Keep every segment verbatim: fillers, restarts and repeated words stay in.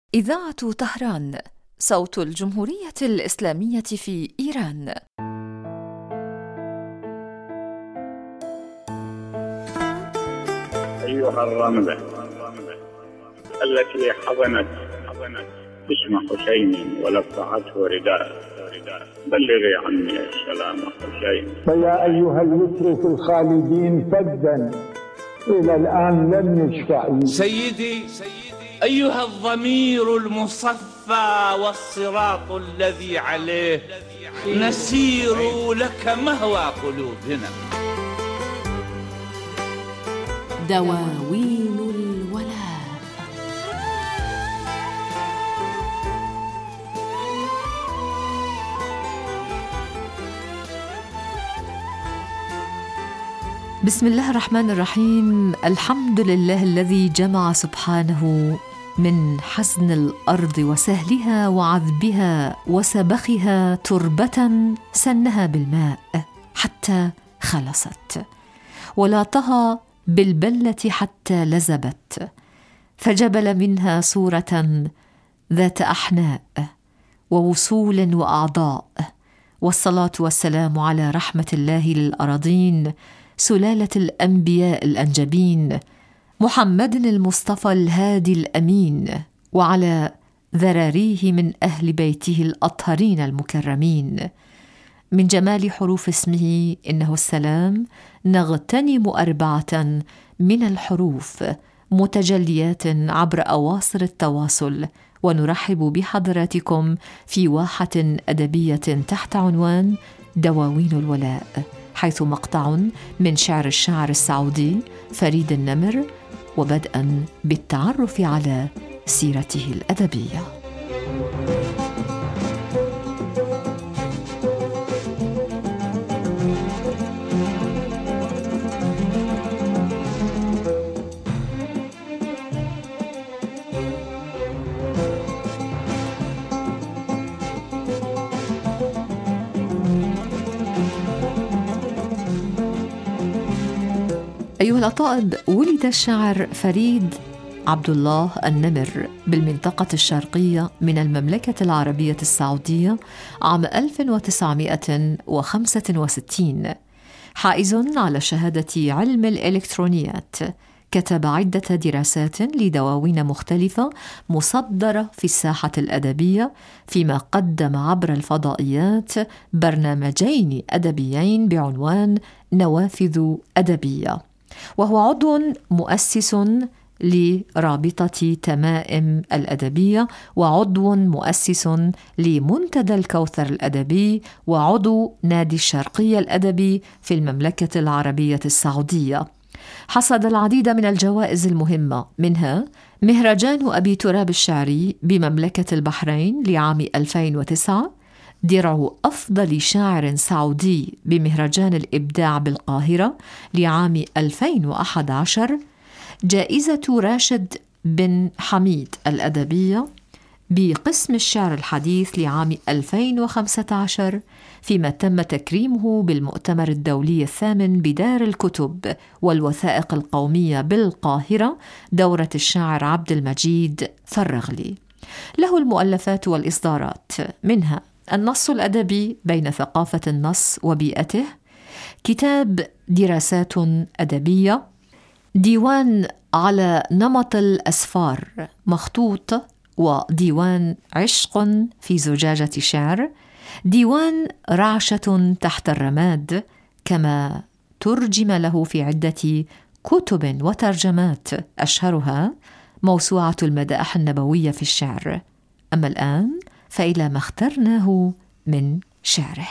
إذاعة طهران، صوت الجمهورية الإسلامية في إيران. أيها الرملة التي حضنت جسم حسين ولفعته رداء، بلغي عني السلام حسين. فيا أيها اليسر في الخالدين فدا إلى الآن لم يشفع. سيدي أيها الضمير المصفى والصراط الذي عليه نسير لك مهوى قلوبنا. دواوين الولاء. بسم الله الرحمن الرحيم. الحمد لله الذي جمع سبحانه من حزن الأرض وسهلها وعذبها وسبخها تربة سنها بالماء حتى خلصت، ولاطها بالبلة حتى لزبت، فجبل منها صورة ذات أحناء ووصول وأعضاء. والصلاة والسلام على رحمة الله للأراضين، سلالة الأنبياء الأنجبين، محمد المصطفى الهادي الأمين، وعلى ذراريه من أهل بيته الأطهرين المكرمين. من جمال حروف اسمه إنه السلام نغتنم أربعة من الحروف متجليات عبر أواصر التواصل، ونرحب بحضراتكم في واحة أدبية تحت عنوان دواوين الولاء، حيث مقطع من شعر الشاعر السعودي فريد النمر، وبدءا بالتعرف على سيرته الأدبية. أيها الأطائب، ولد الشاعر فريد عبد الله النمر بالمنطقة الشرقية من المملكة العربية السعودية عام ألف وتسعمائة وخمسة وستين، حائز على شهادة علم الإلكترونيات. كتب عدة دراسات لدواوين مختلفة مصدرة في الساحة الأدبية، فيما قدم عبر الفضائيات برنامجين أدبيين بعنوان نوافذ أدبية، وهو عضو مؤسس لرابطة تمائم الأدبية، وعضو مؤسس لمنتدى الكوثر الأدبي، وعضو نادي الشرقية الأدبي في المملكة العربية السعودية. حصد العديد من الجوائز المهمة، منها مهرجان أبي تراب الشعري بمملكة البحرين لعام ألفين وتسعة، درع أفضل شاعر سعودي بمهرجان الإبداع بالقاهرة لعام ألفين وأحد عشر، جائزة راشد بن حميد الأدبية بقسم الشعر الحديث لعام ألفين وخمسة عشر، فيما تم تكريمه بالمؤتمر الدولي الثامن بدار الكتب والوثائق القومية بالقاهرة دورة الشاعر عبد المجيد فرغلي. له المؤلفات والإصدارات، منها النص الأدبي بين ثقافة النص وبيئته، كتاب دراسات أدبية، ديوان على نمط الأسفار مخطوط، وديوان عشق في زجاجة شعر، ديوان رعشة تحت الرماد، كما ترجم له في عدة كتب وترجمات، أشهرها موسوعة المدائح النبوية في الشعر. أما الآن فإلى ما اخترناه من شعره.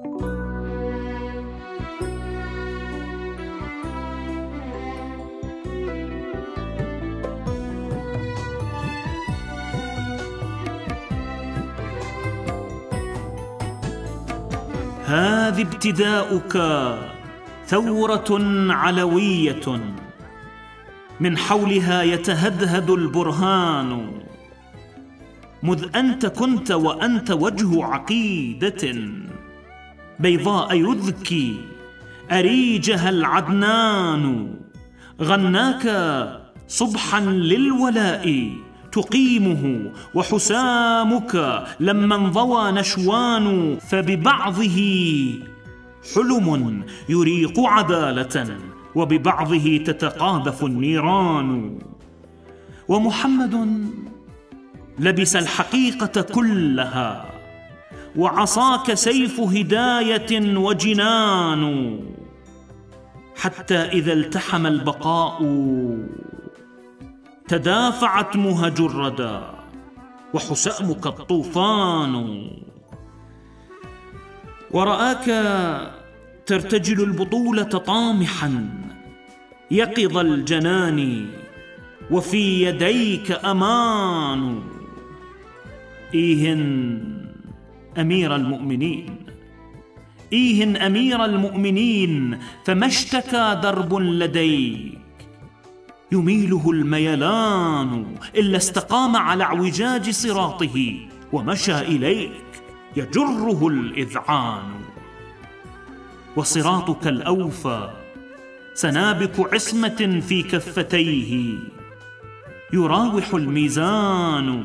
هذه ابتداؤك ثورة علوية، من حولها يتهدهد البرهان، مذ أنت كنت وأنت وجه عقيدة بيضاء يذكي أريجها العدنان. غناك صبحا للولاء تقيمه، وحسامك لما انضوى نشوان، فببعضه حلم يريق عدالة، وببعضه تتقاذف النيران. ومحمد لبس الحقيقة كلها، وعصاك سيف هداية وجنان، حتى إذا التحم البقاء تدافعت مهج الردى، وحسامك الطوفان. ورآك ترتجل البطولة طامحا يقظ الجنان، وفي يديك أمان. إيهن أمير المؤمنين، إيهن أمير المؤمنين، فما اشتكى درب لديك يميله الميلان، إلا استقام على اعوجاج صراطه، ومشى إليك يجره الإذعان. وصراطك الأوفى سنابك عصمة في كفتيه، يراوح الميزان،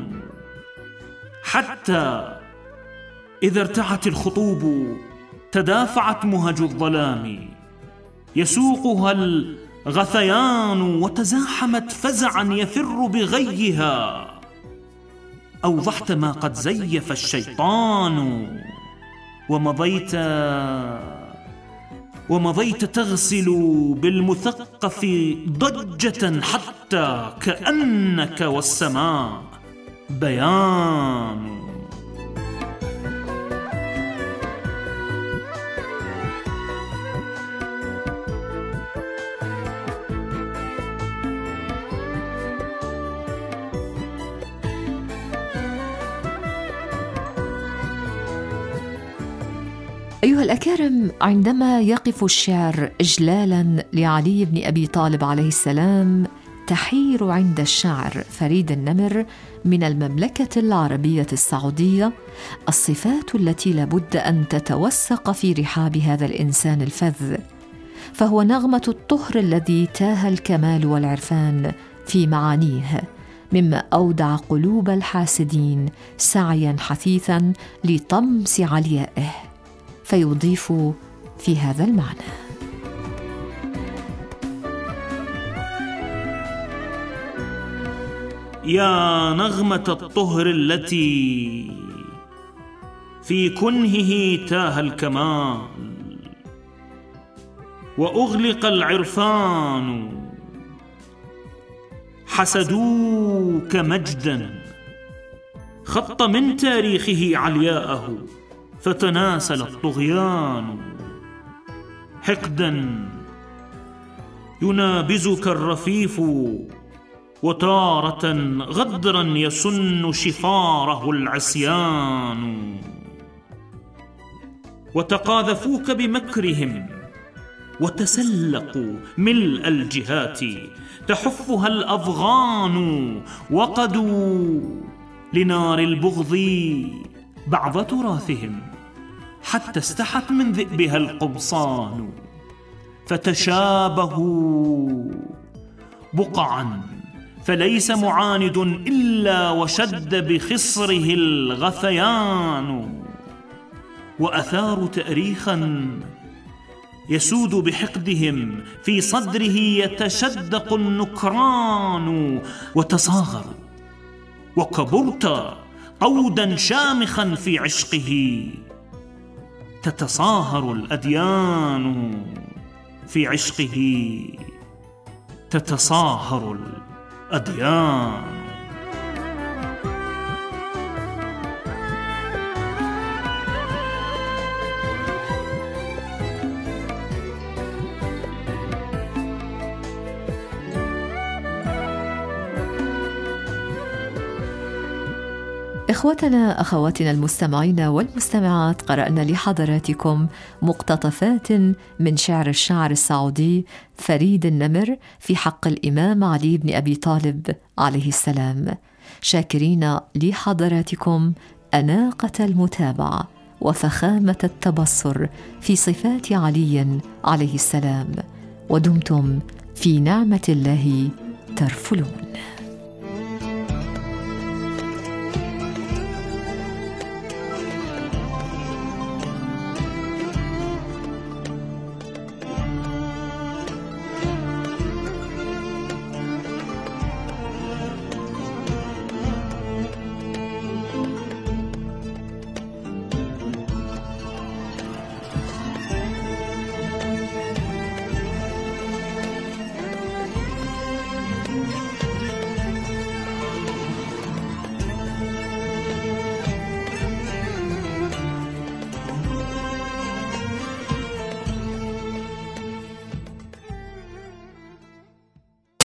حتى إذا ارتعت الخطوب تدافعت مهج الظلام، يسوقها الغثيان، وتزاحمت فزعا يفر بغيها. أوضحت ما قد زيف الشيطان، ومضيت ومضيت تغسل بالمثقف ضجة، حتى كأنك والسماء بيان. أيها الأكارم، عندما يقف الشعر إجلالاً لعلي بن أبي طالب عليه السلام، تحير عند الشاعر فريد النمر من المملكة العربية السعودية الصفات التي لابد أن تتوثق في رحاب هذا الإنسان الفذ، فهو نغمة الطهر الذي تاه الكمال والعرفان في معانيه، مما أودع قلوب الحاسدين سعياً حثيثاً لطمس عليائه. فيضيف في هذا المعنى: يا نغمة الطهر التي في كنهه تاه الكمال، وأغلق العرفان، حسدوك مجدا خط من تاريخه علياءه، فتناسل الطغيان. حقدا ينابزك الرفيف، وتارة غدرا يسن شفاره العصيان. وتقاذفوك بمكرهم، وتسلقوا ملء الجهات، تحفها الأفغان، وقدوا لنار البغض بعض تراثهم، حتى استحت من ذئبها القبصان. فتشابهوا بقعا، فليس معاند إلا وشد بخصره الغثيان. وأثاروا تأريخا يسود بحقدهم، في صدره يتشدق النكران. وتصاغروا وكبرت طودا شامخا في عشقه، تتصاهر الأديان في عشقه، تتصاهر الأديان. إخوتنا أخواتنا المستمعين والمستمعات، قرأنا لحضراتكم مقتطفات من شعر الشاعر السعودي فريد النمر في حق الإمام علي بن أبي طالب عليه السلام، شاكرين لحضراتكم أناقة المتابعة وفخامة التبصر في صفات علي عليه السلام، ودمتم في نعمة الله ترفلون.